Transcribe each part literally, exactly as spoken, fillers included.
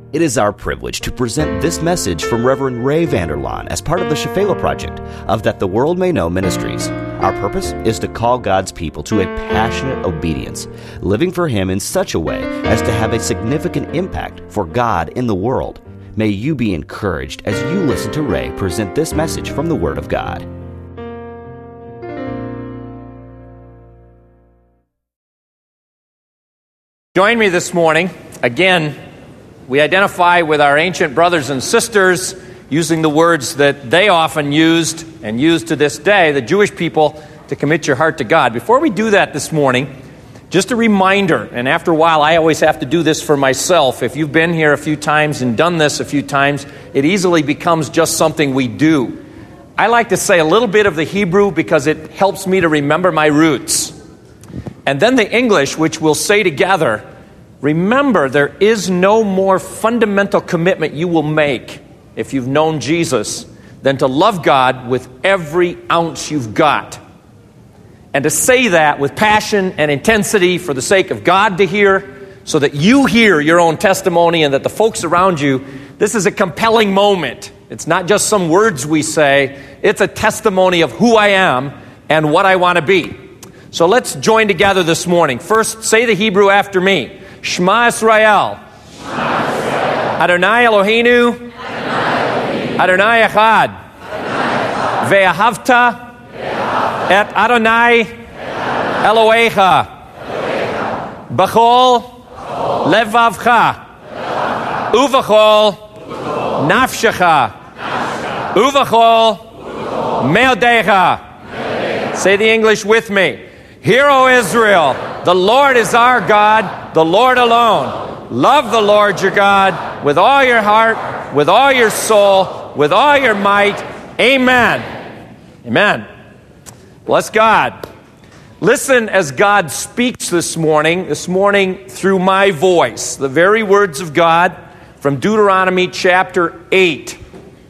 It is our privilege to present this message from Reverend Ray Vander Laan as part of the Shephelah Project of That the World May Know Ministries. Our purpose is to call God's people to a passionate obedience, living for Him in such a way as to have a significant impact for God in the world. May you be encouraged as you listen to Ray present this message from the Word of God. Join me this morning. Again, we identify with our ancient brothers and sisters using the words that they often used and use to this day, the Jewish people, to commit your heart to God. Before we do that this morning, just a reminder, and after a while I always have to do this for myself. If you've been here a few times and done this a few times, it easily becomes just something we do. I like to say a little bit of the Hebrew because it helps me to remember my roots. And then the English, which we'll say together. Remember, there is no more fundamental commitment you will make if you've known Jesus than to love God with every ounce you've got. And to say that with passion and intensity for the sake of God to hear, so that you hear your own testimony and that the folks around you, this is a compelling moment. It's not just some words we say, it's a testimony of who I am and what I want to be. So let's join together this morning. First, say the Hebrew after me. Shema Yisrael. Adonai Eloheinu. Adonai Echad. Ve'ahavta et Adonai Elohecha. B'chol levavcha. Uv'chol nafshecha. Uv'chol meodecha. Say the English with me. Hear, O Israel, the Lord is our God, the Lord alone. Love the Lord your God with all your heart, with all your soul, with all your might. Amen. Amen. Bless God. Listen as God speaks this morning, this morning through my voice, the very words of God from Deuteronomy chapter eight.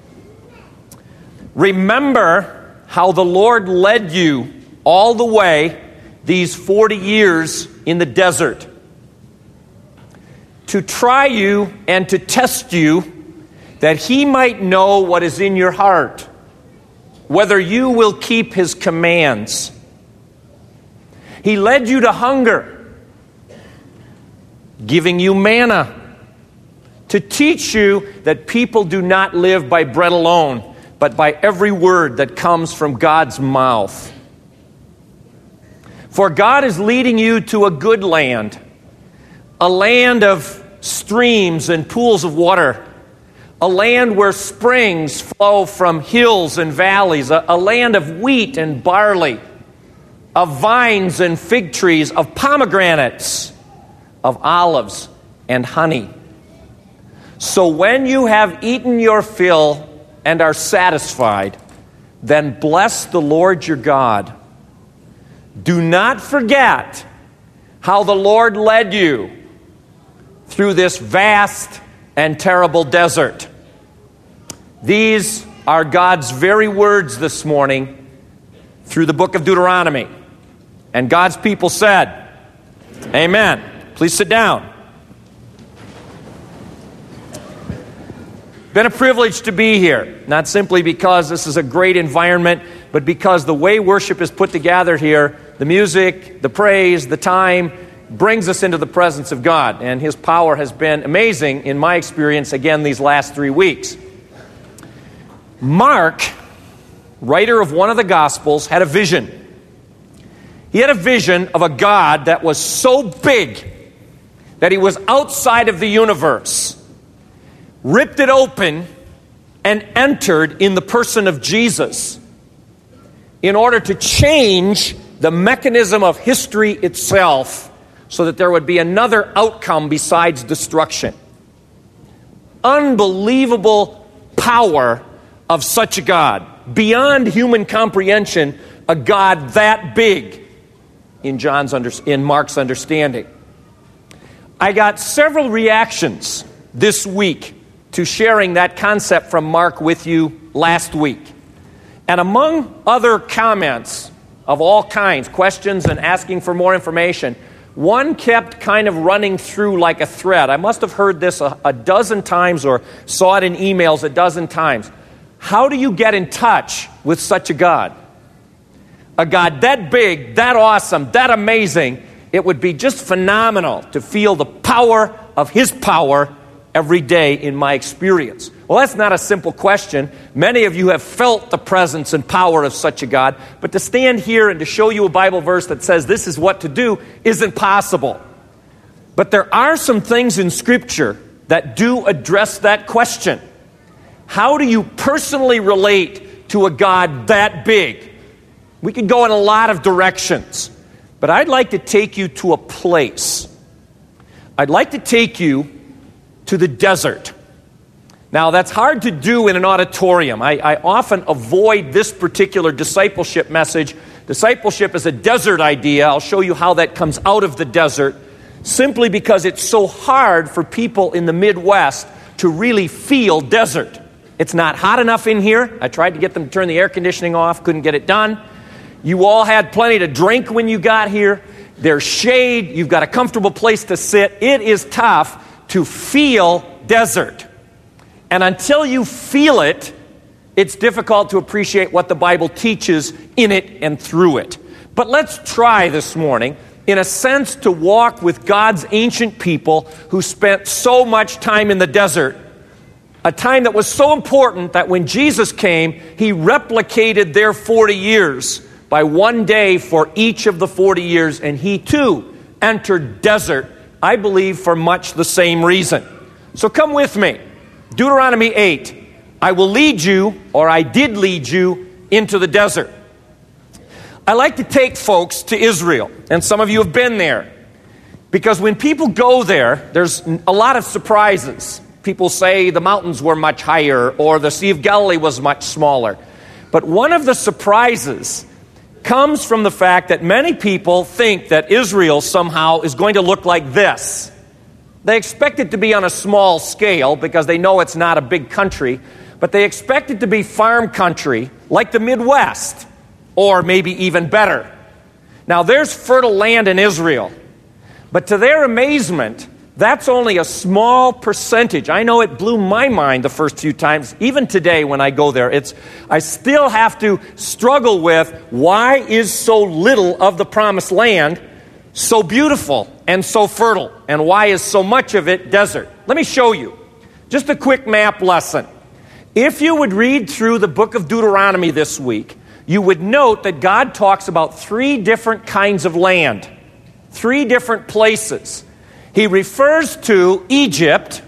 Remember how the Lord led you all the way these forty years in the desert, to try you and to test you, that He might know what is in your heart, whether you will keep His commands. He led you to hunger, giving you manna, to teach you that people do not live by bread alone, but by every word that comes from God's mouth. For God is leading you to a good land, a land of streams and pools of water, a land where springs flow from hills and valleys, a, a land of wheat and barley, of vines and fig trees, of pomegranates, of olives and honey. So when you have eaten your fill and are satisfied, then bless the Lord your God. Do not forget how the Lord led you through this vast and terrible desert. These are God's very words this morning through the book of Deuteronomy. And God's people said, Amen. Please sit down. Been a privilege to be here, not simply because this is a great environment, but because the way worship is put together here, the music, the praise, the time, brings us into the presence of God. And His power has been amazing in my experience, again, these last three weeks. Mark, writer of one of the Gospels, had a vision. He had a vision of a God that was so big that He was outside of the universe, ripped it open, and entered in the person of Jesus in order to change the mechanism of history itself so that there would be another outcome besides destruction. Unbelievable power of such a God, beyond human comprehension, a God that big in John's under, in Mark's understanding. I got several reactions this week to sharing that concept from Mark with you last week. And among other comments of all kinds, questions and asking for more information, one kept kind of running through like a thread. I must have heard this a, a dozen times or saw it in emails a dozen times. How do you get in touch with such a God? A God that big, that awesome, that amazing. It would be just phenomenal to feel the power of His power every day in my experience. Well, that's not a simple question. Many of you have felt the presence and power of such a God, but to stand here and to show you a Bible verse that says this is what to do isn't possible. But there are some things in Scripture that do address that question. How do you personally relate to a God that big? We could go in a lot of directions, but I'd like to take you to a place. I'd like to take you to the desert. Now, that's hard to do in an auditorium. I, I often avoid this particular discipleship message. Discipleship is a desert idea. I'll show you how that comes out of the desert, simply because it's so hard for people in the Midwest to really feel desert. It's not hot enough in here. I tried to get them to turn the air conditioning off, couldn't get it done. You all had plenty to drink when you got here. There's shade. You've got a comfortable place to sit. It is tough to feel desert. And until you feel it, it's difficult to appreciate what the Bible teaches in it and through it. But let's try this morning, in a sense, to walk with God's ancient people who spent so much time in the desert, a time that was so important that when Jesus came, He replicated their forty years by one day for each of the forty years, and He too entered desert, I believe, for much the same reason. So come with me. Deuteronomy eight. I will lead you, or I did lead you, into the desert. I like to take folks to Israel, and some of you have been there, because when people go there, there's a lot of surprises. People say the mountains were much higher, or the Sea of Galilee was much smaller. But one of the surprises comes from the fact that many people think that Israel somehow is going to look like this. They expect it to be on a small scale because they know it's not a big country, but they expect it to be farm country like the Midwest, or maybe even better. Now, there's fertile land in Israel, but to their amazement, that's only a small percentage. I know it blew my mind the first few times. Even today when I go there, it's I still have to struggle with why is so little of the promised land so beautiful and so fertile, and why is so much of it desert? Let me show you. Just a quick map lesson. If you would read through the book of Deuteronomy this week, you would note that God talks about three different kinds of land, three different places. He refers to Egypt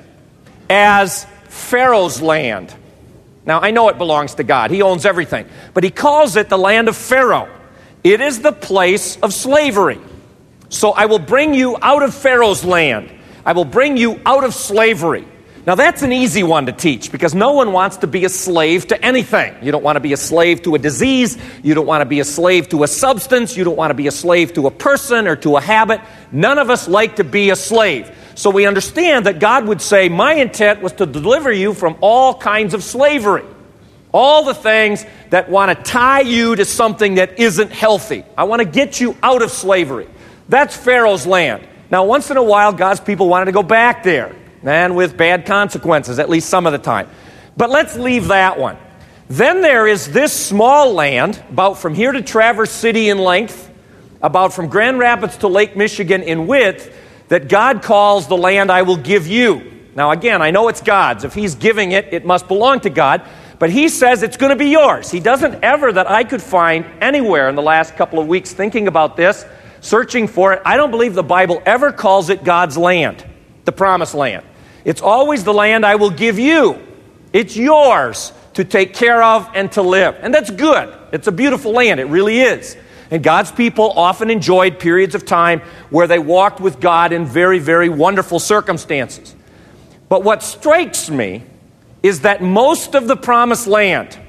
as Pharaoh's land. Now, I know it belongs to God. He owns everything. But He calls it the land of Pharaoh. It is the place of slavery. So I will bring you out of Pharaoh's land. I will bring you out of slavery. Now, that's an easy one to teach because no one wants to be a slave to anything. You don't want to be a slave to a disease. You don't want to be a slave to a substance. You don't want to be a slave to a person or to a habit. None of us like to be a slave. So we understand that God would say, my intent was to deliver you from all kinds of slavery. All the things that want to tie you to something that isn't healthy. I want to get you out of slavery. That's Pharaoh's land. Now, once in a while, God's people wanted to go back there, and with bad consequences, at least some of the time. But let's leave that one. Then there is this small land, about from here to Traverse City in length, about from Grand Rapids to Lake Michigan in width, that God calls the land I will give you. Now, again, I know it's God's. If He's giving it, it must belong to God. But He says it's going to be yours. He doesn't ever, that I could find anywhere in the last couple of weeks thinking about this, searching for it, I don't believe the Bible ever calls it God's land, the promised land. It's always the land I will give you. It's yours to take care of and to live. And that's good. It's a beautiful land. It really is. And God's people often enjoyed periods of time where they walked with God in very, very wonderful circumstances. But what strikes me is that most of the promised land,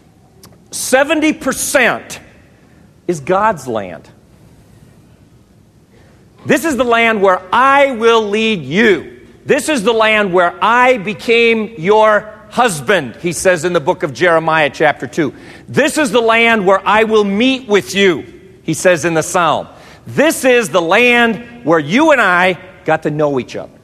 seventy percent, is God's land. This is the land where I will lead you. This is the land where I became your husband, he says in the book of Jeremiah chapter two. This is the land where I will meet with you, he says in the Psalm. This is the land where you and I got to know each other.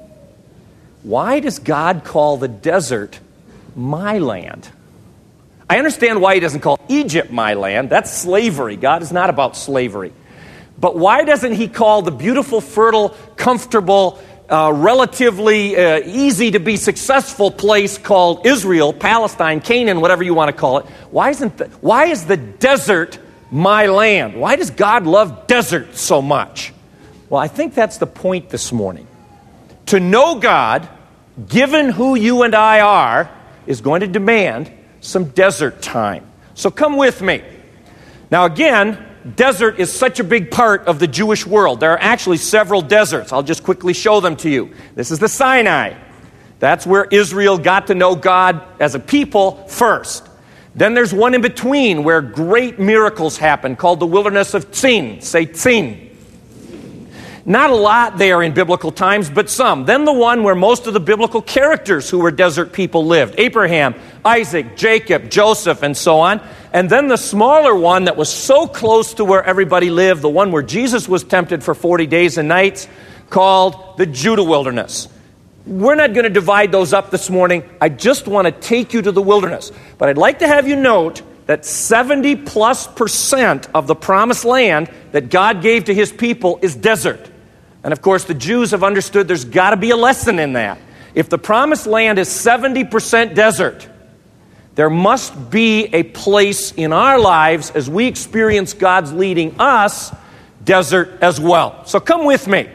Why does God call the desert my land? I understand why he doesn't call Egypt my land. That's slavery. God is not about slavery. But why doesn't he call the beautiful, fertile, comfortable, uh, relatively uh, easy to be successful place called Israel, Palestine, Canaan, whatever you want to call it? Why isn't the, why is the desert my land? Why does God love desert so much? Well, I think that's the point this morning. To know God, given who you and I are, is going to demand some desert time. So come with me. Now again, desert is such a big part of the Jewish world. There are actually several deserts. I'll just quickly show them to you. This is the Sinai. That's where Israel got to know God as a people first. Then there's one in between where great miracles happen called the wilderness of Tzin. Say Tzin. Not a lot there in biblical times, but some. Then the one where most of the biblical characters who were desert people lived. Abraham, Isaac, Jacob, Joseph, and so on. And then the smaller one that was so close to where everybody lived, the one where Jesus was tempted for forty days and nights, called the Judah wilderness. We're not going to divide those up this morning. I just want to take you to the wilderness. But I'd like to have you note that seventy plus percent of the promised land that God gave to his people is desert. And of course, the Jews have understood there's got to be a lesson in that. If the promised land is seventy percent desert, there must be a place in our lives as we experience God's leading us, desert as well. So come with me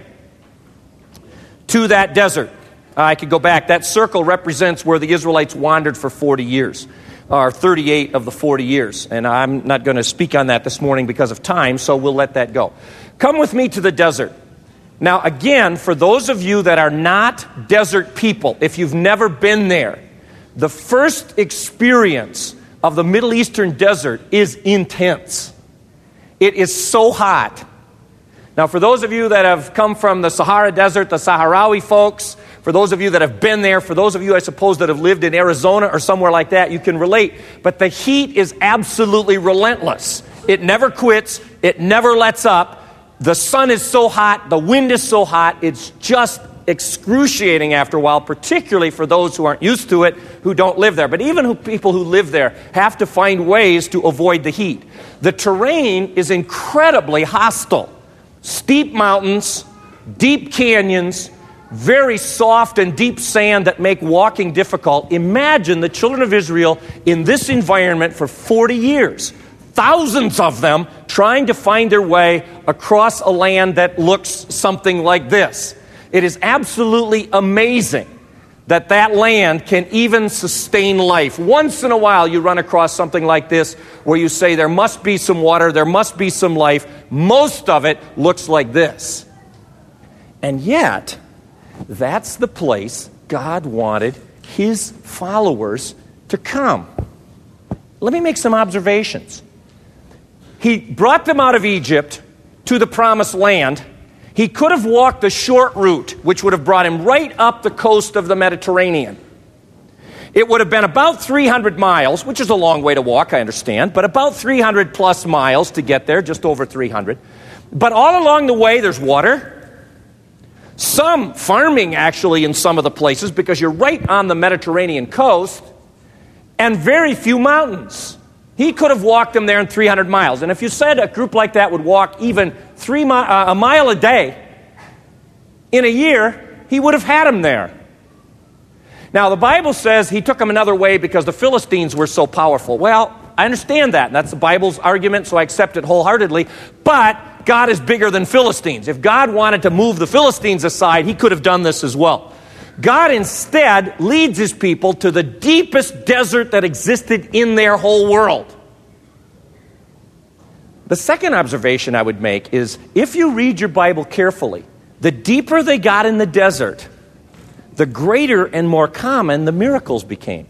to that desert. Uh, I could go back. That circle represents where the Israelites wandered for forty years, or thirty-eight of the forty years. And I'm not going to speak on that this morning because of time, so we'll let that go. Come with me to the desert. Now, again, for those of you that are not desert people, if you've never been there, the first experience of the Middle Eastern desert is intense. It is so hot. Now, for those of you that have come from the Sahara Desert, the Sahrawi folks, for those of you that have been there, for those of you, I suppose, that have lived in Arizona or somewhere like that, you can relate. But the heat is absolutely relentless. It never quits. It never lets up. The sun is so hot. The wind is so hot. It's just excruciating after a while, particularly for those who aren't used to it, who don't live there. But even who, people who live there have to find ways to avoid the heat. The terrain is incredibly hostile. Steep mountains, deep canyons, very soft and deep sand that make walking difficult. Imagine the children of Israel in this environment for forty years. Thousands of them trying to find their way across a land that looks something like this. It is absolutely amazing that that land can even sustain life. Once in a while you run across something like this where you say there must be some water, there must be some life. Most of it looks like this. And yet, that's the place God wanted his followers to come. Let me make some observations. He brought them out of Egypt to the promised land. He could have walked the short route, which would have brought him right up the coast of the Mediterranean. It would have been about three hundred miles, which is a long way to walk, I understand, but about three hundred plus miles to get there, just over three hundred. But all along the way, there's water. Some farming, actually, in some of the places, because you're right on the Mediterranean coast, and very few mountains. He could have walked them there in three hundred miles. And if you said a group like that would walk even three mi- uh, a mile a day, in a year, he would have had them there. Now, the Bible says he took them another way because the Philistines were so powerful. Well, I understand that, and that's the Bible's argument, so I accept it wholeheartedly. But God is bigger than Philistines. If God wanted to move the Philistines aside, he could have done this as well. God instead leads his people to the deepest desert that existed in their whole world. The second observation I would make is, if you read your Bible carefully, the deeper they got in the desert, the greater and more common the miracles became.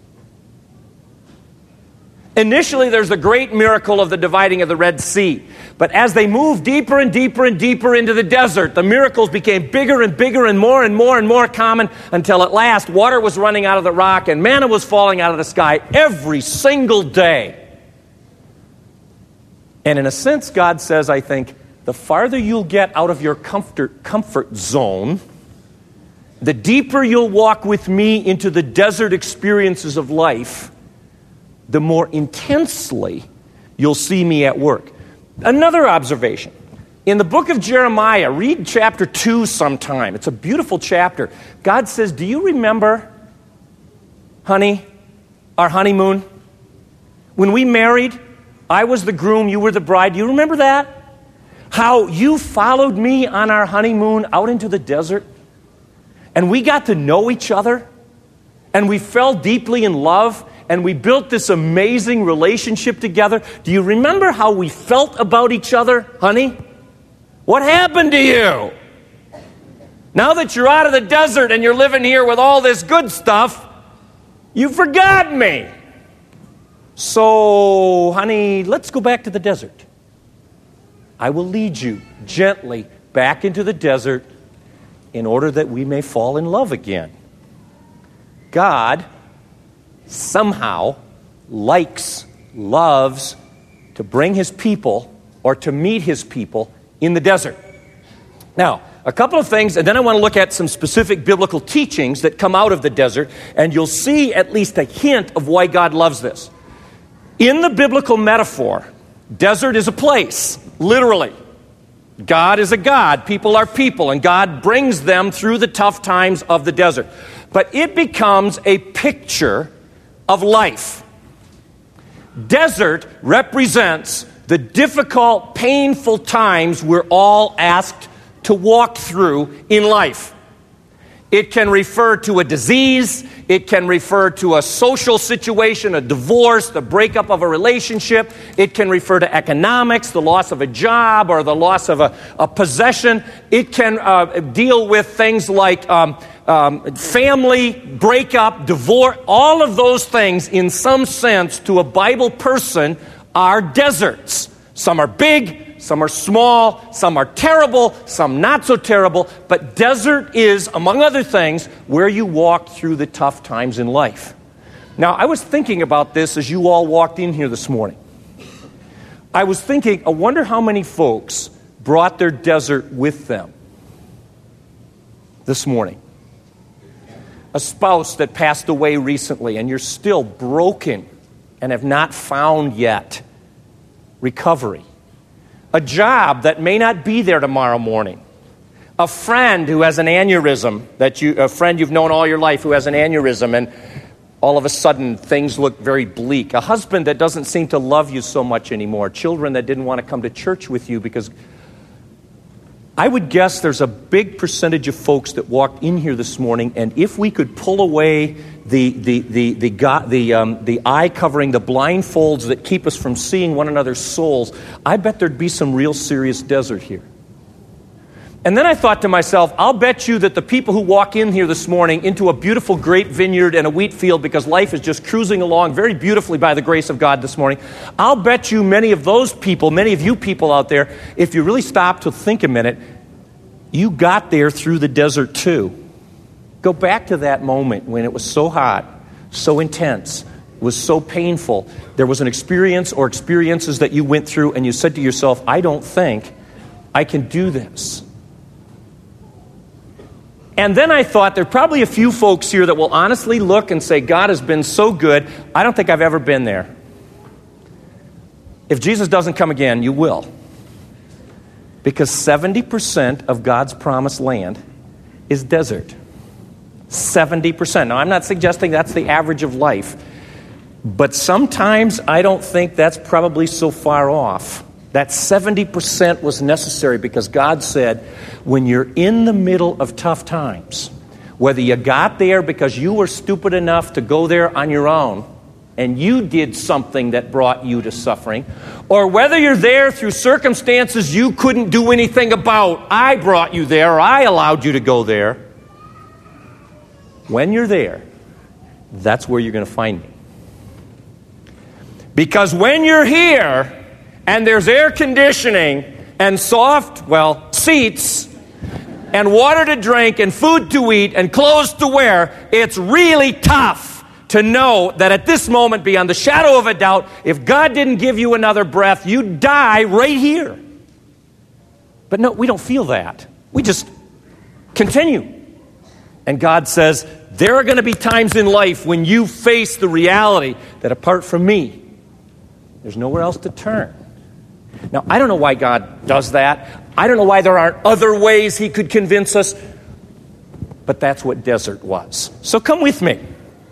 Initially, there's the great miracle of the dividing of the Red Sea. But as they moved deeper and deeper and deeper into the desert, the miracles became bigger and bigger and more and more and more common, until at last water was running out of the rock and manna was falling out of the sky every single day. And in a sense, God says, I think, the farther you'll get out of your comfort, comfort zone, the deeper you'll walk with me into the desert experiences of life, the more intensely you'll see me at work. Another observation. In the book of Jeremiah, read chapter two sometime. It's a beautiful chapter. God says, do you remember, honey, our honeymoon? When we married, I was the groom, you were the bride. Do you remember that? How you followed me on our honeymoon out into the desert? And we got to know each other, and we fell deeply in love, and we built this amazing relationship together. Do you remember how we felt about each other, honey? What happened to you? Now that you're out of the desert and you're living here with all this good stuff, you forgot me. So, honey, let's go back to the desert. I will lead you gently back into the desert in order that we may fall in love again. God somehow likes, loves to bring his people or to meet his people in the desert. Now, a couple of things, and then I want to look at some specific biblical teachings that come out of the desert, and you'll see at least a hint of why God loves this. In the biblical metaphor, desert is a place, literally. God is a God, people are people, and God brings them through the tough times of the desert. But it becomes a picture of life. Desert represents the difficult, painful times we're all asked to walk through in life. It can refer to a disease, it can refer to a social situation, a divorce, the breakup of a relationship. It can refer to economics, the loss of a job or the loss of a, a possession. It can uh, deal with things like um, um, family breakup, divorce. All of those things, in some sense, to a Bible person, are deserts. Some are big, some are small, some are terrible, some not so terrible. But desert is, among other things, where you walk through the tough times in life. Now, I was thinking about this as you all walked in here this morning. I was thinking, I wonder how many folks brought their desert with them this morning. A spouse that passed away recently, and you're still broken and have not found yet recovery. A job that may not be there tomorrow morning. A friend who has an aneurysm, that you, a friend you've known all your life who has an aneurysm, and all of a sudden things look very bleak. A husband that doesn't seem to love you so much anymore. Children that didn't want to come to church with you because I would guess there's a big percentage of folks that walked in here this morning, and if we could pull away the the the the the, the, um, the eye covering, the blindfolds that keep us from seeing one another's souls, I bet there'd be some real serious desert here. And then I thought to myself, I'll bet you that the people who walk in here this morning into a beautiful grape vineyard and a wheat field because life is just cruising along very beautifully by the grace of God this morning, I'll bet you many of those people, many of you people out there, if you really stop to think a minute, you got there through the desert too. Go back to that moment when it was so hot, so intense, was so painful. There was an experience or experiences that you went through and you said to yourself, I don't think I can do this. And then I thought there are probably a few folks here that will honestly look and say, God has been so good, I don't think I've ever been there. If Jesus doesn't come again, you will. Because seventy percent of God's promised land is desert. seventy percent. Now, I'm not suggesting that's the average of life, but sometimes I don't think that's probably so far off. That seventy percent was necessary because God said, when you're in the middle of tough times, whether you got there because you were stupid enough to go there on your own, and you did something that brought you to suffering, or whether you're there through circumstances you couldn't do anything about, I brought you there, or I allowed you to go there. When you're there, that's where you're going to find me. Because when you're here, and there's air conditioning, and soft, well, seats, and water to drink, and food to eat, and clothes to wear, it's really tough to know that at this moment, beyond the shadow of a doubt, if God didn't give you another breath, you'd die right here. But no, we don't feel that. We just continue. And God says, there are going to be times in life when you face the reality that apart from me, there's nowhere else to turn. Now, I don't know why God does that. I don't know why there aren't other ways he could convince us. But that's what desert was. So come with me.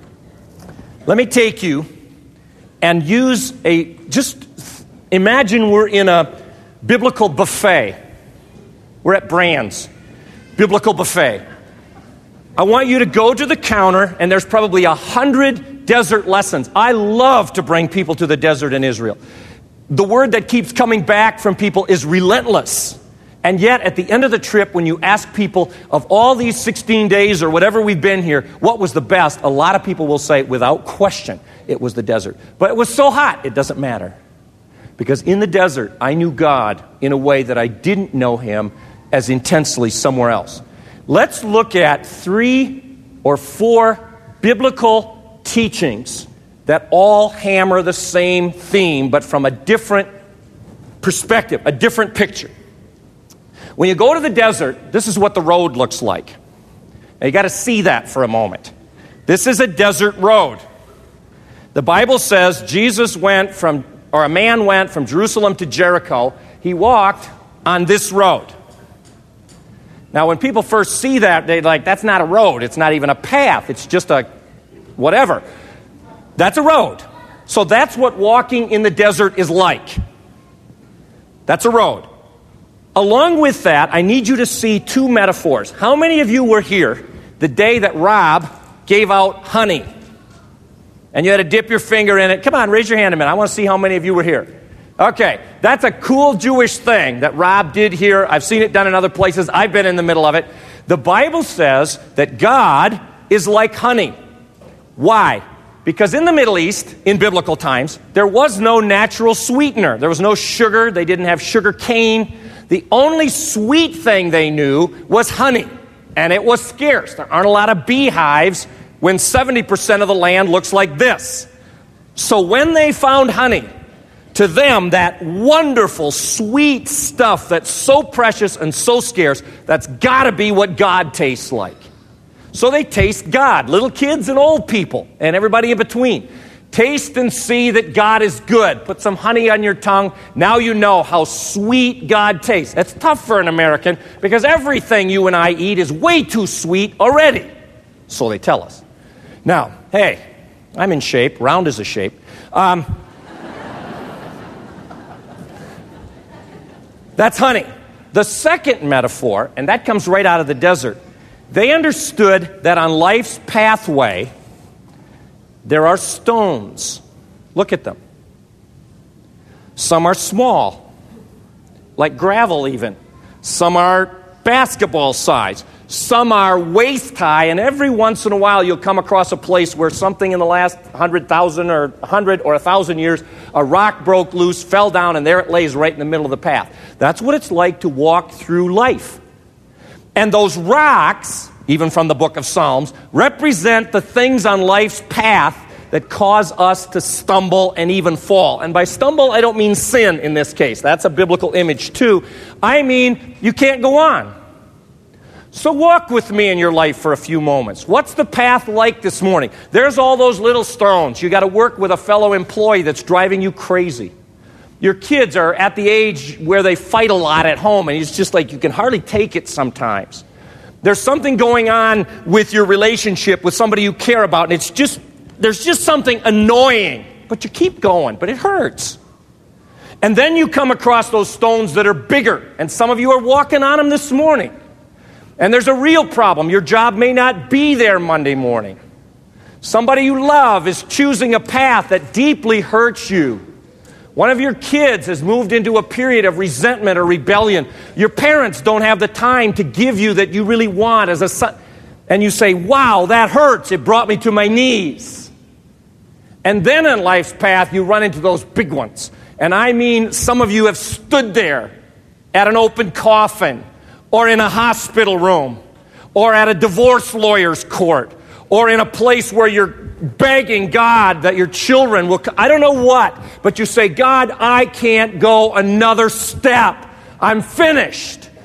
Let me take you and use a, just imagine we're in a biblical buffet. We're at Brand's biblical buffet. I want you to go to the counter, and there's probably a hundred desert lessons. I love to bring people to the desert in Israel. The word that keeps coming back from people is relentless. And yet, at the end of the trip, when you ask people of all these sixteen days or whatever we've been here, what was the best? A lot of people will say, without question, it was the desert. But it was so hot, it doesn't matter. Because in the desert, I knew God in a way that I didn't know him as intensely somewhere else. Let's look at three or four biblical teachings that all hammer the same theme, but from a different perspective, a different picture. When you go to the desert, this is what the road looks like. Now, you got to see that for a moment. This is a desert road. The Bible says Jesus went from, or a man went from Jerusalem to Jericho. He walked on this road. Now, when people first see that, they're like, that's not a road. It's not even a path. It's just a whatever. That's a road. So that's what walking in the desert is like. That's a road. Along with that, I need you to see two metaphors. How many of you were here the day that Rob gave out honey? And you had to dip your finger in it. Come on, raise your hand a minute. I want to see how many of you were here. Okay, that's a cool Jewish thing that Rob did here. I've seen it done in other places. I've been in the middle of it. The Bible says that God is like honey. Why? Because in the Middle East, in biblical times, there was no natural sweetener. There was no sugar. They didn't have sugar cane. The only sweet thing they knew was honey, and it was scarce. There aren't a lot of beehives when seventy percent of the land looks like this. So when they found honey, to them, that wonderful, sweet stuff that's so precious and so scarce, that's got to be what God tastes like. So they taste God, little kids and old people, and everybody in between. Taste and see that God is good. Put some honey on your tongue. Now you know how sweet God tastes. That's tough for an American because everything you and I eat is way too sweet already. So they tell us. Now, hey, I'm in shape. Round is a shape. Um... That's honey. The second metaphor, and that comes right out of the desert, they understood that on life's pathway, there are stones. Look at them. Some are small, like gravel even. Some are basketball size. Some are waist high, and every once in a while you'll come across a place where something in the last hundred thousand or hundred or a thousand years, a rock broke loose, fell down, and there it lays right in the middle of the path. That's what it's like to walk through life. And those rocks, even from the book of Psalms, represent the things on life's path that cause us to stumble and even fall. And by stumble, I don't mean sin in this case. That's a biblical image too. I mean, you can't go on. So walk with me in your life for a few moments. What's the path like this morning? There's all those little stones. You got to work with a fellow employee that's driving you crazy. Your kids are at the age where they fight a lot at home, and it's just like you can hardly take it sometimes. There's something going on with your relationship with somebody you care about, and it's just, there's just something annoying. But you keep going, but it hurts. And then you come across those stones that are bigger, and some of you are walking on them this morning. And there's a real problem. Your job may not be there Monday morning. Somebody you love is choosing a path that deeply hurts you. One of your kids has moved into a period of resentment or rebellion. Your parents don't have the time to give you that you really want as a son. And you say, wow, that hurts. It brought me to my knees. And then in life's path, you run into those big ones. And I mean, some of you have stood there at an open coffin, or in a hospital room, or at a divorce lawyer's court, or in a place where you're begging God that your children will, I don't know what, but you say, God, I can't go another step. I'm finished.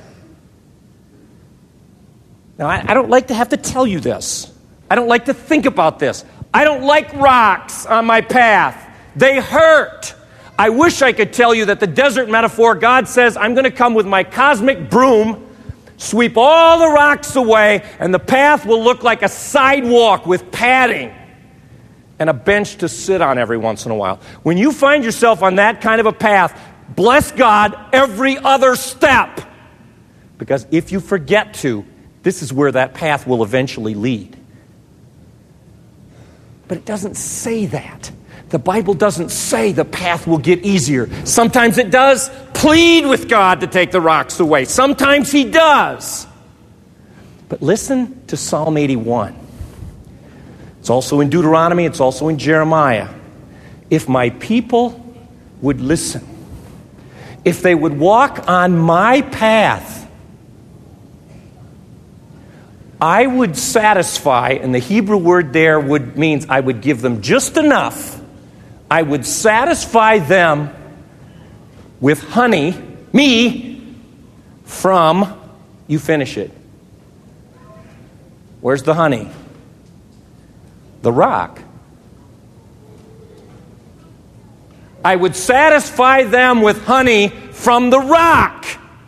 Now, I, I don't like to have to tell you this. I don't like to think about this. I don't like rocks on my path. They hurt. I wish I could tell you that the desert metaphor, God says, I'm going to come with my cosmic broom, sweep all the rocks away, and the path will look like a sidewalk with padding and a bench to sit on every once in a while. When you find yourself on that kind of a path, bless God every other step. Because if you forget to, this is where that path will eventually lead. But it doesn't say that. The Bible doesn't say the path will get easier. Sometimes it does plead with God to take the rocks away. Sometimes he does. But listen to Psalm eighty-one. It's also in Deuteronomy. It's also in Jeremiah. If my people would listen, if they would walk on my path, I would satisfy, and the Hebrew word there would means I would give them just enough. I would satisfy them with honey, me, from, you finish it. Where's the honey? The rock. I would satisfy them with honey from the rock.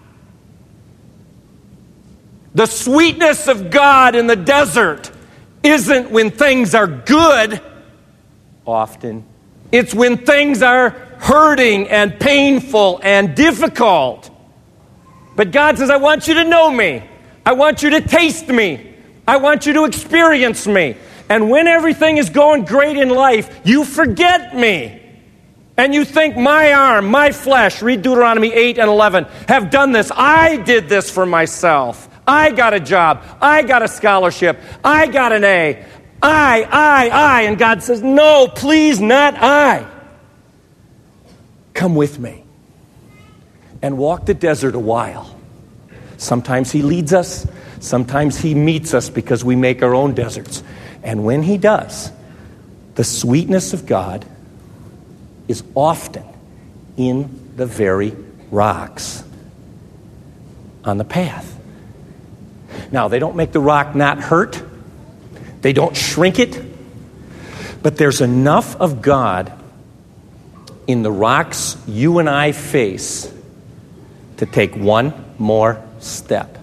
The sweetness of God in the desert isn't when things are good, often. It's when things are hurting and painful and difficult. But God says, I want you to know me. I want you to taste me. I want you to experience me. And when everything is going great in life, you forget me. And you think my arm, my flesh, read Deuteronomy eight and eleven, have done this. I did this for myself. I got a job. I got a scholarship. I got an A. I, I, I. And God says, no, please, not I. Come with me and walk the desert a while. Sometimes he leads us. Sometimes he meets us because we make our own deserts. And when he does, the sweetness of God is often in the very rocks on the path. Now, they don't make the rock not hurt. They don't shrink it. But there's enough of God in the rocks you and I face to take one more step.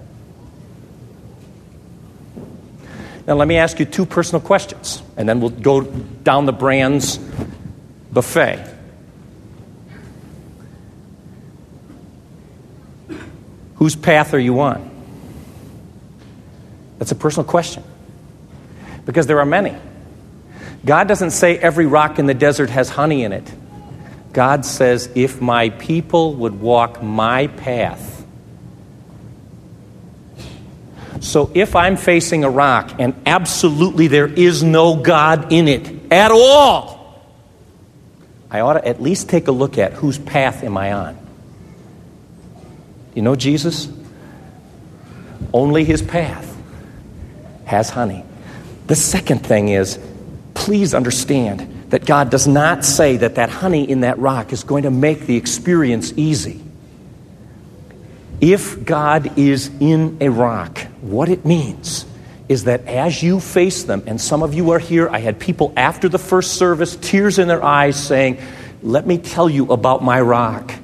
Now, let me ask you two personal questions, and then we'll go down the Brands buffet. Whose path are you on? That's a personal question. Because there are many. God doesn't say every rock in the desert has honey in it. God says, if my people would walk my path. So if I'm facing a rock and absolutely there is no God in it at all, I ought to at least take a look at whose path am I on. You know Jesus? Only his path has honey. The second thing is, please understand that God does not say that that honey in that rock is going to make the experience easy. If God is in a rock, what it means is that as you face them, and some of you are here, I had people after the first service, tears in their eyes saying, let me tell you about my rock.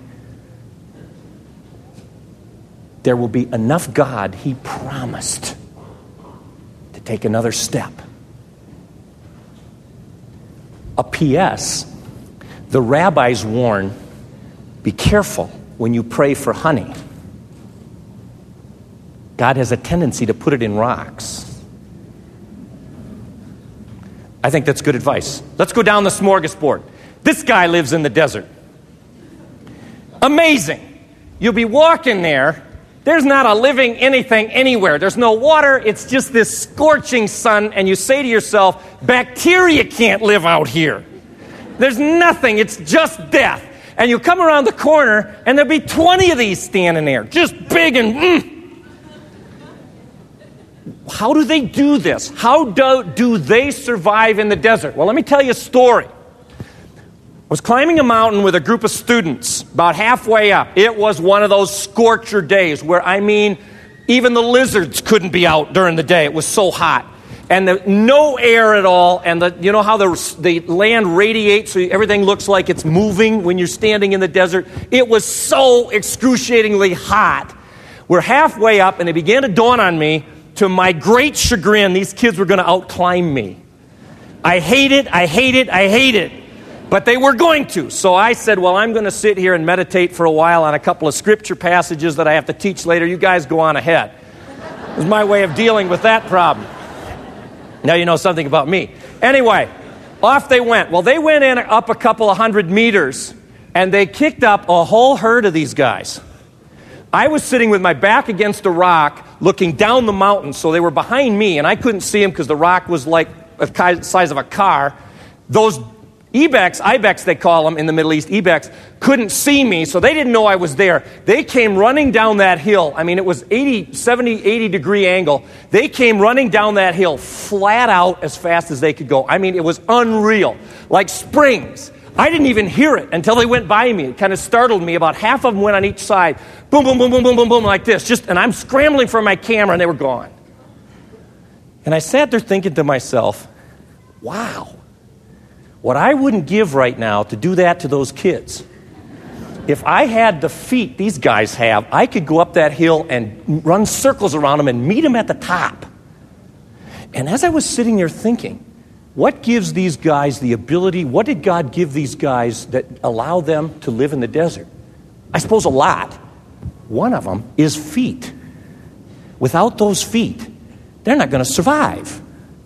There will be enough God, he promised, to take another step. A P S, the rabbis warn, be careful when you pray for honey. God has a tendency to put it in rocks. I think that's good advice. Let's go down the smorgasbord. This guy lives in the desert. Amazing. You'll be walking there. There's not a living anything anywhere. There's no water. It's just this scorching sun. And you say to yourself, bacteria can't live out here. There's nothing. It's just death. And you come around the corner, and there'll be twenty of these standing there, just big and... Mm. How do they do this? How do, do they survive in the desert? Well, let me tell you a story. I was climbing a mountain with a group of students about halfway up. It was one of those scorcher days where, I mean, Even the lizards couldn't be out during the day. It was so hot. And the, no air at all. And the, you know how the, the land radiates so everything looks like it's moving when you're standing in the desert? It was so excruciatingly hot. We're halfway up, and it began to dawn on me, to my great chagrin, these kids were going to outclimb me. I hate it, I hate it, I hate it. But they were going to. So I said, well, I'm going to sit here and meditate for a while on a couple of scripture passages that I have to teach later. You guys go on ahead. It was my way of dealing with that problem. Now you know something about me. Anyway, off they went. Well, they went in up a couple of hundred meters, and they kicked up a whole herd of these guys. I was sitting with my back against a rock, looking down the mountain, so they were behind me, and I couldn't see them because the rock was like the size of a car. Those Ibex, Ibex they call them in the Middle East, Ibex, couldn't see me, so they didn't know I was there. They came running down that hill. I mean, it was eighty, seventy, eighty degree angle. They came running down that hill flat out as fast as they could go. I mean, it was unreal, like springs. I didn't even hear it until they went by me. It kind of startled me. About half of them went on each side. Boom, boom, boom, boom, boom, boom, boom, like this. Just, and I'm scrambling for my camera, and they were gone. And I sat there thinking to myself, wow, what I wouldn't give right now to do that to those kids. If I had the feet these guys have, I could go up that hill and run circles around them and meet them at the top. And as I was sitting there thinking, what gives these guys the ability, what did God give these guys that allow them to live in the desert? I suppose a lot. One of them is feet. Without those feet, they're not going to survive.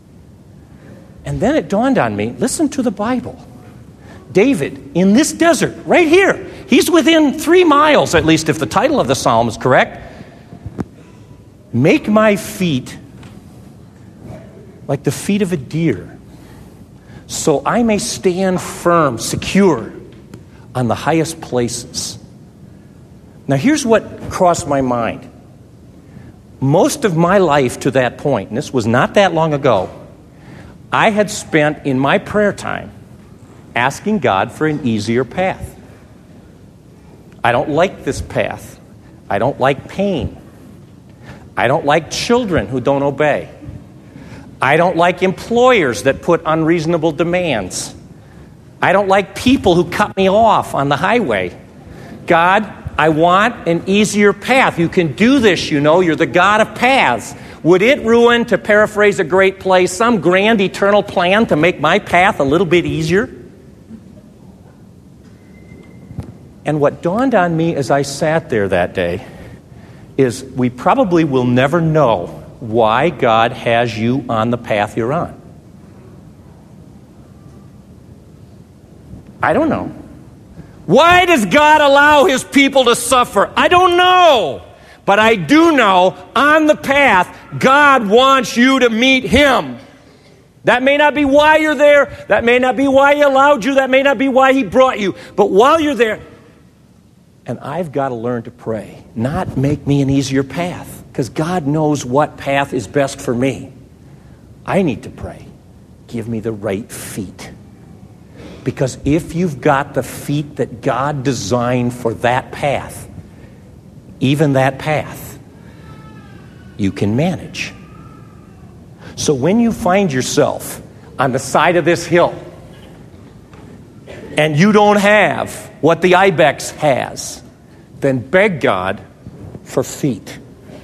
And then it dawned on me, listen to the Bible. David, in this desert, right here, he's within three miles, at least if the title of the psalm is correct. Make my feet like the feet of a deer, so I may stand firm, secure on the highest places. Now here's what crossed my mind. Most of my life to that point, and this was not that long ago, I had spent in my prayer time asking God for an easier path. I don't like this path. I don't like pain. I don't like children who don't obey. I don't like employers that put unreasonable demands. I don't like people who cut me off on the highway. God, I want an easier path. You can do this, you know. You're the God of paths. Would it ruin, to paraphrase a great play, some grand eternal plan to make my path a little bit easier? And what dawned on me as I sat there that day is we probably will never know why God has you on the path you're on. I don't know. Why does God allow his people to suffer? I don't know. But I do know, on the path, God wants you to meet him. That may not be why you're there. That may not be why he allowed you. That may not be why he brought you. But while you're there, and I've got to learn to pray, not make me an easier path, because God knows what path is best for me. I need to pray. Give me the right feet. Because if you've got the feet that God designed for that path, even that path, you can manage. So when you find yourself on the side of this hill and you don't have what the ibex has, then beg God for feet.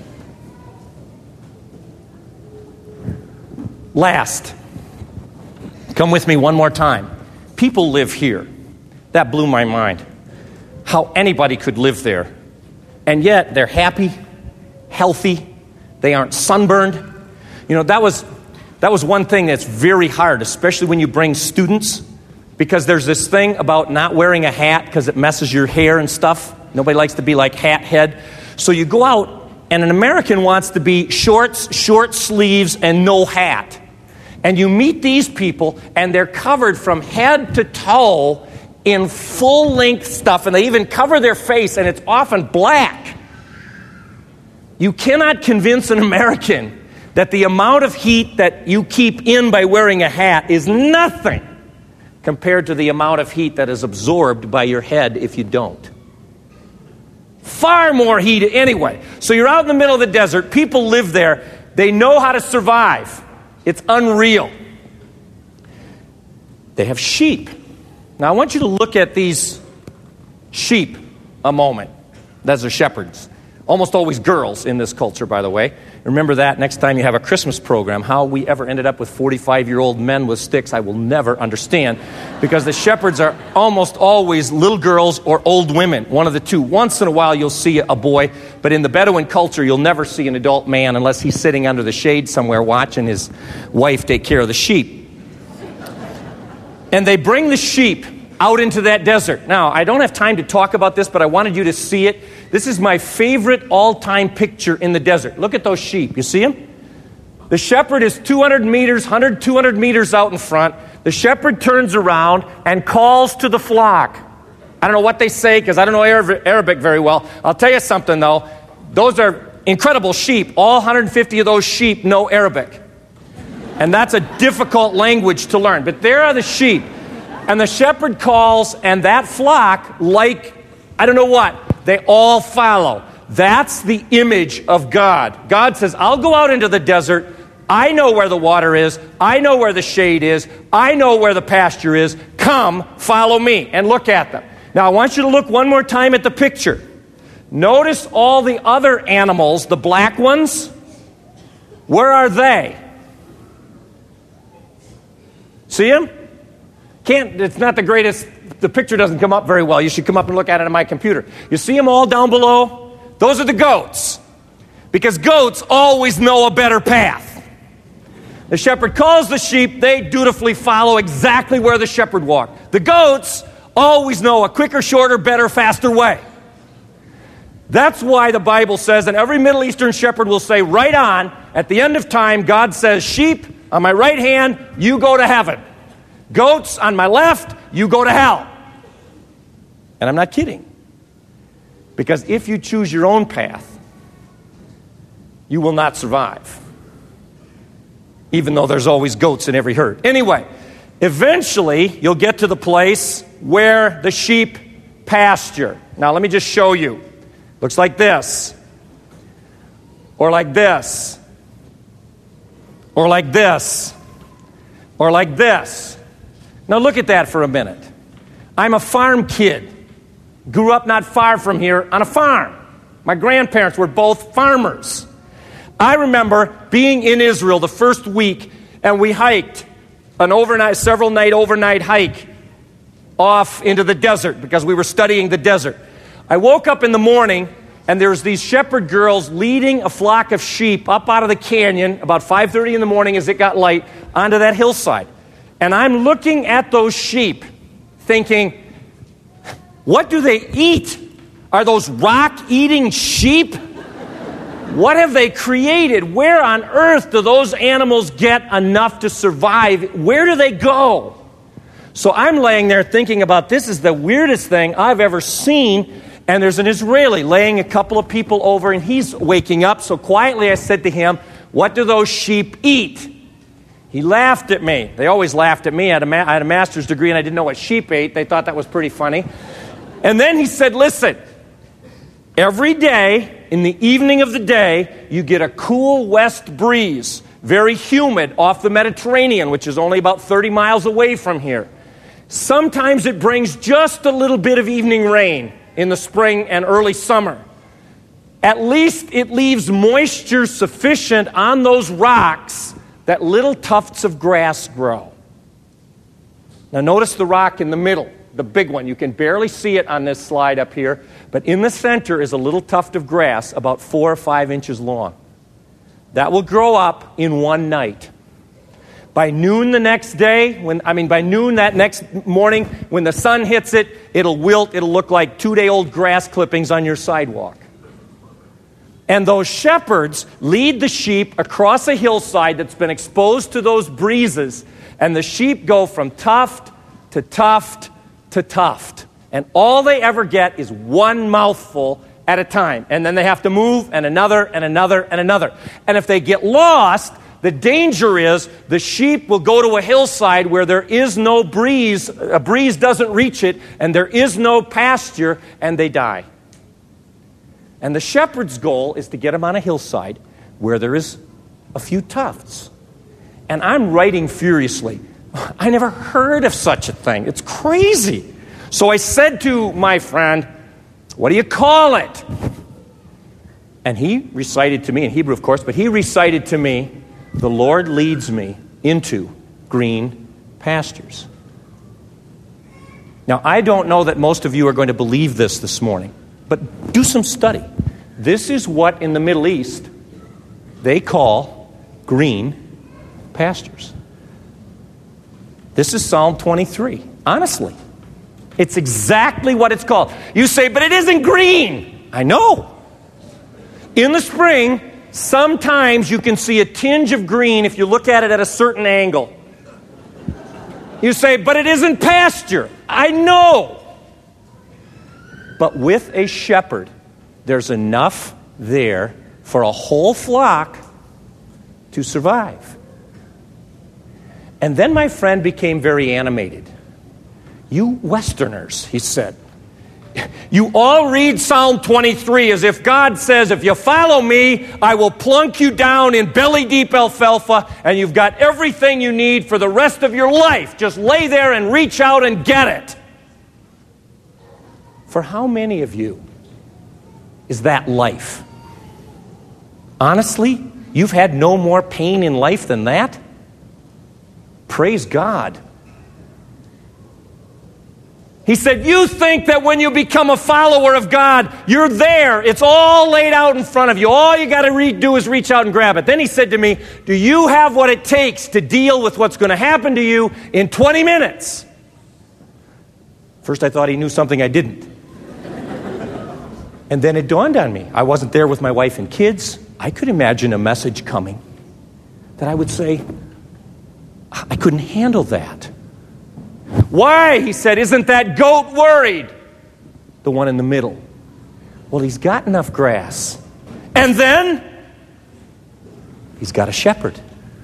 Last, come with me one more time. People live here. That blew my mind. How anybody could live there. And yet they're happy, healthy, they aren't sunburned. You know, that was that was one thing that's very hard, especially when you bring students, because there's this thing about not wearing a hat because it messes your hair and stuff. Nobody likes to be like hat head. So you go out, and an American wants to be shorts, short sleeves, and no hat. And you meet these people, and they're covered from head to toe in full-length stuff, and they even cover their face, and it's often black. You cannot convince an American that the amount of heat that you keep in by wearing a hat is nothing compared to the amount of heat that is absorbed by your head if you don't. far more heat anyway. So you're out in the middle of the desert. People live there. They know how to survive. It's unreal. They have sheep. Now I want you to look at these sheep a moment. Those are shepherds. Almost always girls in this culture, by the way. Remember that next time you have a Christmas program. How we ever ended up with forty-five-year-old men with sticks, I will never understand. Because the shepherds are almost always little girls or old women, one of the two. Once in a while you'll see a boy, but in the Bedouin culture you'll never see an adult man unless he's sitting under the shade somewhere watching his wife take care of the sheep. And they bring the sheep out into that desert. Now, I don't have time to talk about this, but I wanted you to see it. This is my favorite all-time picture in the desert. Look at those sheep. You see them? The shepherd is two hundred meters, one hundred, two hundred meters out in front. The shepherd turns around and calls to the flock. I don't know what they say because I don't know Arabic very well. I'll tell you something, though. Those are incredible sheep. All one hundred fifty of those sheep know Arabic. And that's a difficult language to learn. But there are the sheep. And the shepherd calls, and that flock, like, I don't know what, they all follow. That's the image of God. God says, I'll go out into the desert. I know where the water is. I know where the shade is. I know where the pasture is. Come, follow me, and look at them. Now, I want you to look one more time at the picture. Notice all the other animals, the black ones. Where are they? See them? Can't, it's not the greatest, the picture doesn't come up very well. You should come up and look at it on my computer. You see them all down below? Those are the goats. Because goats always know a better path. The shepherd calls the sheep, they dutifully follow exactly where the shepherd walked. The goats always know a quicker, shorter, better, faster way. That's why the Bible says, and every Middle Eastern shepherd will say right on, at the end of time, God says, sheep, on my right hand, you go to heaven. Goats, on my left, you go to hell. And I'm not kidding. Because if you choose your own path, you will not survive. Even though there's always goats in every herd. Anyway, eventually, you'll get to the place where the sheep pasture. Now, let me just show you. Looks like this. Or like this. Or like this. Or like this. Now look at that for a minute. I'm a farm kid. Grew up not far from here on a farm. My grandparents were both farmers. I remember being in Israel the first week, and we hiked an overnight, several night overnight hike off into the desert because we were studying the desert. I woke up in the morning, and there's these shepherd girls leading a flock of sheep up out of the canyon about five thirty in the morning as it got light onto that hillside. And I'm looking at those sheep thinking, what do they eat? Are those rock-eating sheep? What have they created? Where on earth do those animals get enough to survive? Where do they go? So I'm laying there thinking about this is the weirdest thing I've ever seen. And there's an Israeli laying a couple of people over, and he's waking up. So quietly I said to him, what do those sheep eat? He laughed at me. They always laughed at me. I had, a ma- I had a master's degree and I didn't know what sheep ate. They thought that was pretty funny. And then he said, listen, every day, in the evening of the day, you get a cool west breeze, very humid, off the Mediterranean, which is only about thirty miles away from here. Sometimes it brings just a little bit of evening rain in the spring and early summer. At least it leaves moisture sufficient on those rocks that little tufts of grass grow. Now notice the rock in the middle, the big one. You can barely see it on this slide up here, but in the center is a little tuft of grass about four or five inches long. That will grow up in one night. By noon the next day, when I mean by noon that next morning, when the sun hits it, it'll wilt, it'll look like two-day-old grass clippings on your sidewalk. And those shepherds lead the sheep across a hillside that's been exposed to those breezes, and the sheep go from tuft to tuft to tuft. And all they ever get is one mouthful at a time. And then they have to move, and another, and another, and another. And if they get lost, the danger is the sheep will go to a hillside where there is no breeze, a breeze doesn't reach it, and there is no pasture, and they die. And the shepherd's goal is to get him on a hillside where there is a few tufts. And I'm writing furiously. I never heard of such a thing. It's crazy. So I said to my friend, what do you call it? And he recited to me, in Hebrew of course, but he recited to me, the Lord leads me into green pastures. Now, I don't know that most of you are going to believe this this morning, but do some study. This is what in the Middle East they call green pastures. This is Psalm twenty-three. Honestly, it's exactly what it's called. You say, but it isn't green. I know. In the spring, sometimes you can see a tinge of green if you look at it at a certain angle. You say, but it isn't pasture. I know. But with a shepherd, there's enough there for a whole flock to survive. And then my friend became very animated. You Westerners, he said, you all read Psalm twenty-three as if God says, if you follow me, I will plunk you down in belly-deep alfalfa, and you've got everything you need for the rest of your life. Just lay there and reach out and get it. For how many of you is that life? Honestly, you've had no more pain in life than that? Praise God. He said, you think that when you become a follower of God, you're there. It's all laid out in front of you. All you got to re- do is reach out and grab it. Then he said to me, do you have what it takes to deal with what's going to happen to you in twenty minutes? First I thought he knew something I didn't. And then it dawned on me. I wasn't there with my wife and kids. I could imagine a message coming that I would say, I couldn't handle that. Why, he said, isn't that goat worried? The one in the middle. Well, he's got enough grass. And then, he's got a shepherd.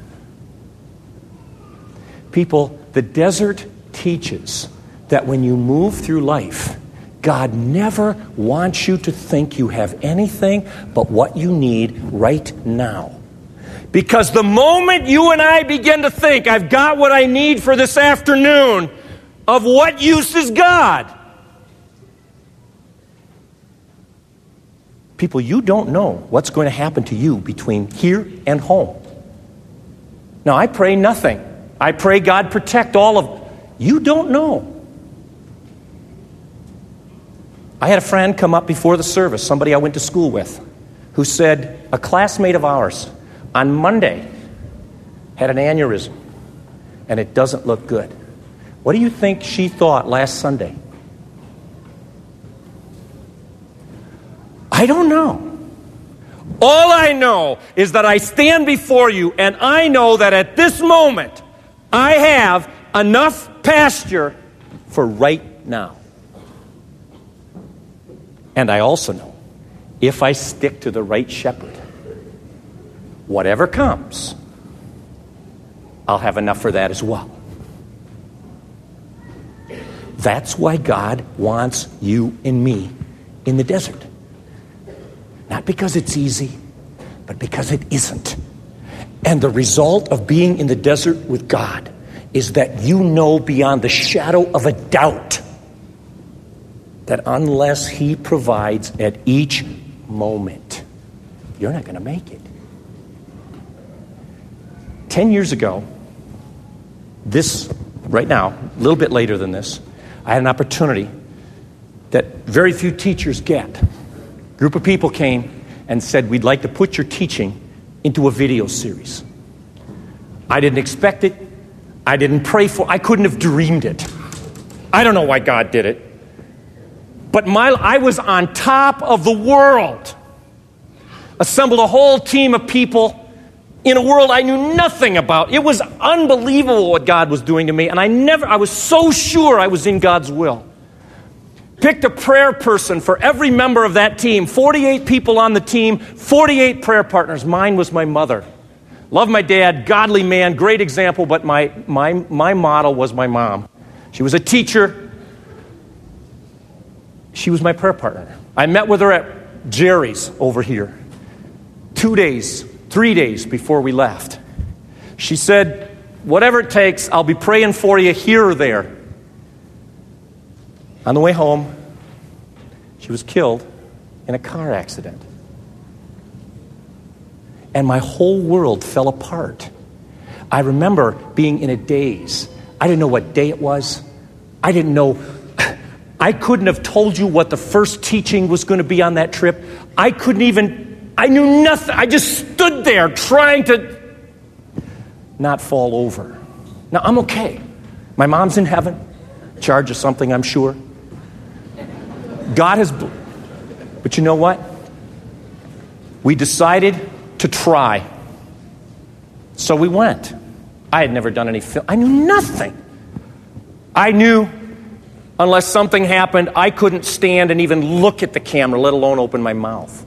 People, the desert teaches that when you move through life, God never wants you to think you have anything but what you need right now. Because the moment you and I begin to think, I've got what I need for this afternoon, of what use is God? People, you don't know what's going to happen to you between here and home. Now, I pray nothing. I pray God protect all of you. Don't know. I had a friend come up before the service, somebody I went to school with, who said a classmate of ours on Monday had an aneurysm, and it doesn't look good. What do you think she thought last Sunday? I don't know. All I know is that I stand before you, and I know that at this moment, I have enough pasture for right now. And I also know, if I stick to the right shepherd, whatever comes, I'll have enough for that as well. That's why God wants you and me in the desert. Not because it's easy, but because it isn't. And the result of being in the desert with God is that you know beyond the shadow of a doubt that unless He provides at each moment, you're not going to make it. Ten years ago, this, right now, a little bit later than this, I had an opportunity that very few teachers get. A group of people came and said, we'd like to put your teaching into a video series. I didn't expect it. I didn't pray for it. I couldn't have dreamed it. I don't know why God did it. But my, I was on top of the world. Assembled a whole team of people in a world I knew nothing about. It was unbelievable what God was doing to me, and I never, I was so sure I was in God's will. Picked a prayer person for every member of that team. forty-eight people on the team, forty-eight prayer partners. Mine was my mother. Love my dad, godly man, great example, but my, my, my model was my mom. She was a teacher. She was my prayer partner. I met with her at Jerry's over here. Two days, three days before we left. She said, whatever it takes, I'll be praying for you here or there. On the way home, she was killed in a car accident. And my whole world fell apart. I remember being in a daze. I didn't know what day it was. I didn't know. I couldn't have told you what the first teaching was going to be on that trip. I couldn't even, I knew nothing. I just stood there trying to not fall over. Now, I'm okay. My mom's in heaven. Charge of something, I'm sure. God has, but you know what? We decided to try. So we went. I had never done any film. I knew nothing. I knew unless something happened, I couldn't stand and even look at the camera, let alone open my mouth.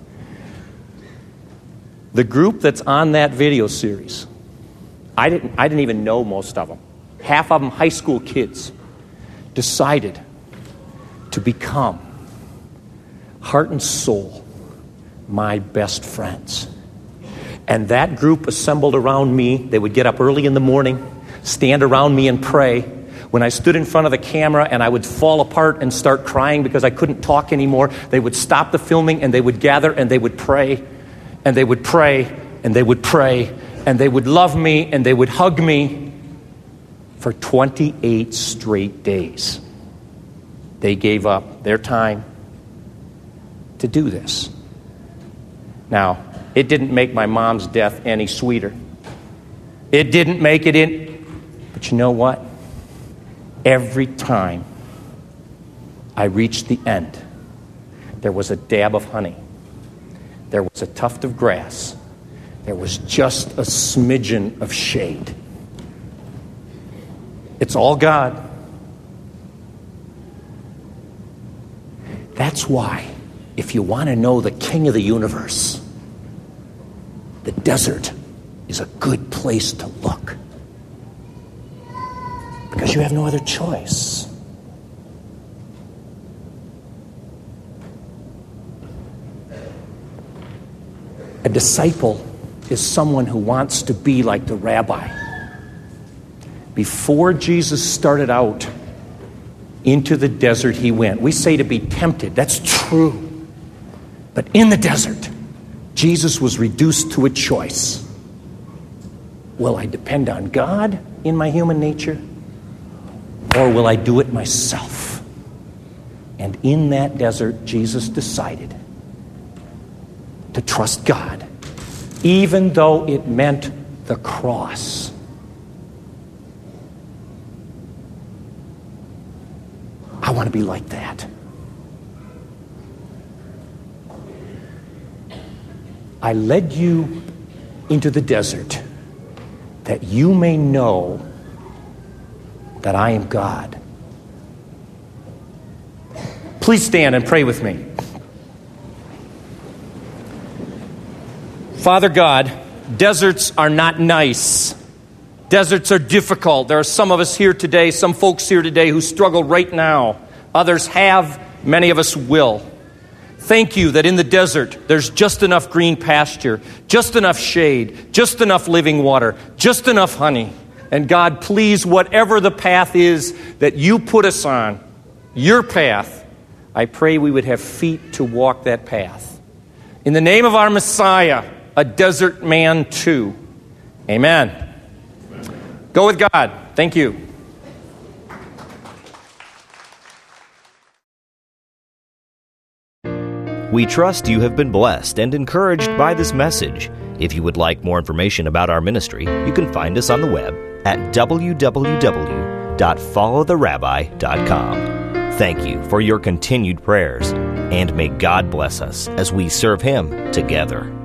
The group that's on that video series, I didn't, I didn't even know most of them. Half of them high school kids, decided to become, heart and soul, my best friends. And that group assembled around me. They would get up early in the morning, stand around me and pray. When I stood in front of the camera and I would fall apart and start crying because I couldn't talk anymore, they would stop the filming and they would gather and they would pray, and they would pray, and they would pray, and they would love me, and they would hug me for twenty-eight straight days. They gave up their time to do this. Now, it didn't make my mom's death any sweeter. It didn't make it in. But you know what? Every time I reached the end, there was a dab of honey. There was a tuft of grass. There was just a smidgen of shade. It's all God. That's why, if you want to know the King of the universe, the desert is a good place to look. Because you have no other choice. A disciple is someone who wants to be like the rabbi. Before Jesus started out into the desert, he went. We say to be tempted. That's true. But in the desert, Jesus was reduced to a choice. Will I depend on God in my human nature? Or will I do it myself? And in that desert, Jesus decided to trust God, even though it meant the cross. I want to be like that. I led you into the desert that you may know that I am God. Please stand and pray with me. Father God, deserts are not nice. Deserts are difficult. There are some of us here today, some folks here today who struggle right now. Others have, many of us will. Thank you that in the desert there's just enough green pasture, just enough shade, just enough living water, just enough honey. And God, please, whatever the path is that you put us on, your path, I pray we would have feet to walk that path. In the name of our Messiah, a desert man too. Amen. Go with God. Thank you. We trust you have been blessed and encouraged by this message. If you would like more information about our ministry, you can find us on the web at w w w dot follow the rabbi dot com. Thank you for your continued prayers, and may God bless us as we serve Him together.